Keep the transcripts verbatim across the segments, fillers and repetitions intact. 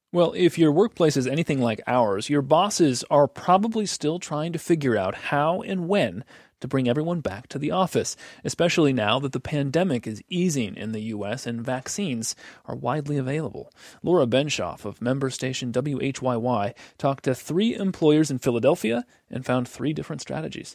Well, if your workplace is anything like ours, your bosses are probably still trying to figure out how and when to bring everyone back to the office, especially now that the pandemic is easing in the U S and vaccines are widely available. Laura Benshoff of member station W H Y Y talked to three employers in Philadelphia and found three different strategies.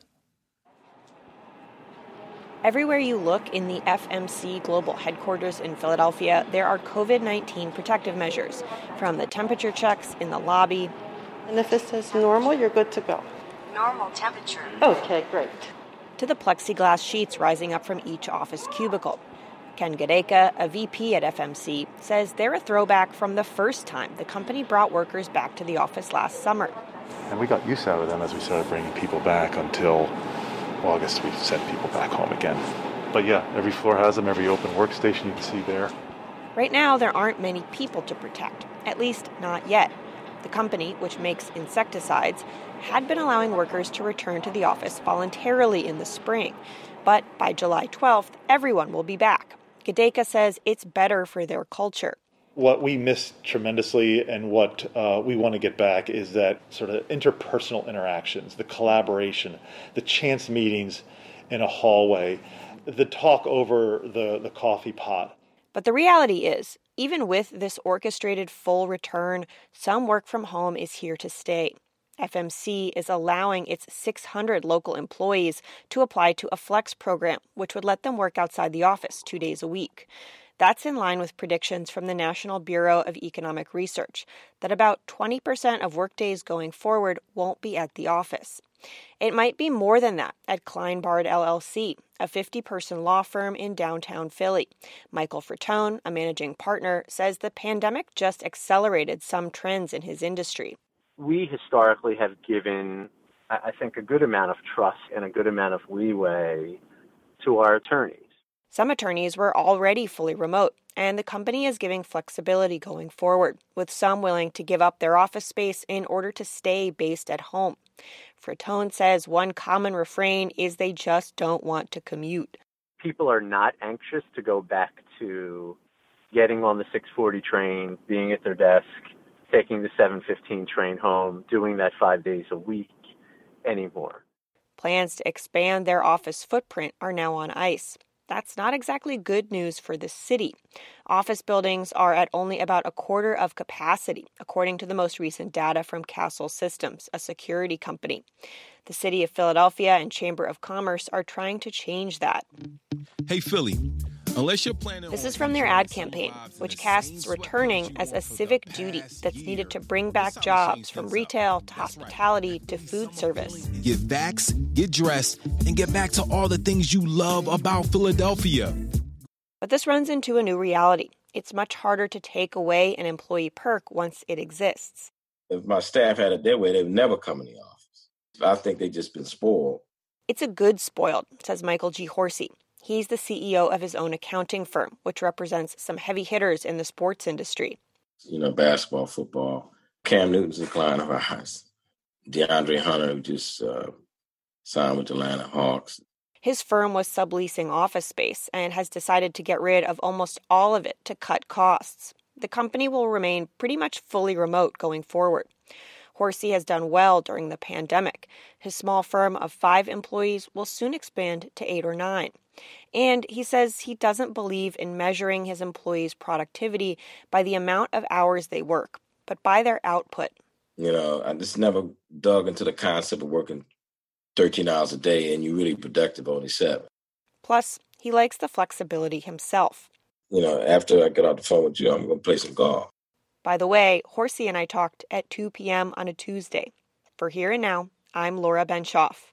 Everywhere you look in the F M C global headquarters in Philadelphia, there are covid nineteen protective measures, from the temperature checks in the lobby. And if it says normal, you're good to go. Normal temperature. Okay, great. To the plexiglass sheets rising up from each office cubicle. Ken Gadeka, a V P at F M C, says they're a throwback from the first time the company brought workers back to the office last summer. And we got use out of them as we started bringing people back until August. We sent people back home again. But yeah, every floor has them, every open workstation you can see there. Right now, there aren't many people to protect, at least not yet. The company, which makes insecticides, had been allowing workers to return to the office voluntarily in the spring. But by July twelfth, everyone will be back. Gadeka says it's better for their culture. What we miss tremendously and what uh, we want to get back is that sort of interpersonal interactions, the collaboration, the chance meetings in a hallway, the talk over the, the coffee pot. But the reality is, even with this orchestrated full return, some work from home is here to stay. F M C is allowing its six hundred local employees to apply to a flex program, which would let them work outside the office two days a week. That's in line with predictions from the National Bureau of Economic Research that about twenty percent of workdays going forward won't be at the office. It might be more than that at Klein Bard L L C, a fifty-person law firm in downtown Philly. Michael Fratone, a managing partner, says the pandemic just accelerated some trends in his industry. We historically have given, I think, a good amount of trust and a good amount of leeway to our attorneys. Some attorneys were already fully remote, and the company is giving flexibility going forward, with some willing to give up their office space in order to stay based at home. Fratone says one common refrain is they just don't want to commute. People are not anxious to go back to getting on the six forty train, being at their desk, taking the seven fifteen train home, doing that five days a week anymore. Plans to expand their office footprint are now on ice. That's not exactly good news for the city. Office buildings are at only about a quarter of capacity, according to the most recent data from Castle Systems, a security company. The City of Philadelphia and Chamber of Commerce are trying to change that. Hey, Philly. Unless you're planning This is from their ad campaign, which casts returning as a civic duty that's needed to bring back jobs from retail to hospitality to food service. Get vaxxed, get dressed, and get back to all the things you love about Philadelphia. But this runs into a new reality. It's much harder to take away an employee perk once it exists. If my staff had it their way, they would never come in the office. I think they've just been spoiled. It's a good spoiled, says Michael G. Horsey. He's the C E O of his own accounting firm, which represents some heavy hitters in the sports industry. You know, basketball, football. Cam Newton's a client of ours. DeAndre Hunter, who just uh, signed with the Atlanta Hawks. His firm was subleasing office space and has decided to get rid of almost all of it to cut costs. The company will remain pretty much fully remote going forward. Horsey has done well during the pandemic. His small firm of five employees will soon expand to eight or nine. And he says he doesn't believe in measuring his employees' productivity by the amount of hours they work, but by their output. You know, I just never dug into the concept of working thirteen hours a day and you're really productive only seven. Plus, he likes the flexibility himself. You know, after I get off the phone with you, I'm going to play some golf. By the way, Horsey and I talked at two p.m. on a Tuesday. For Here and Now, I'm Laura Benshoff.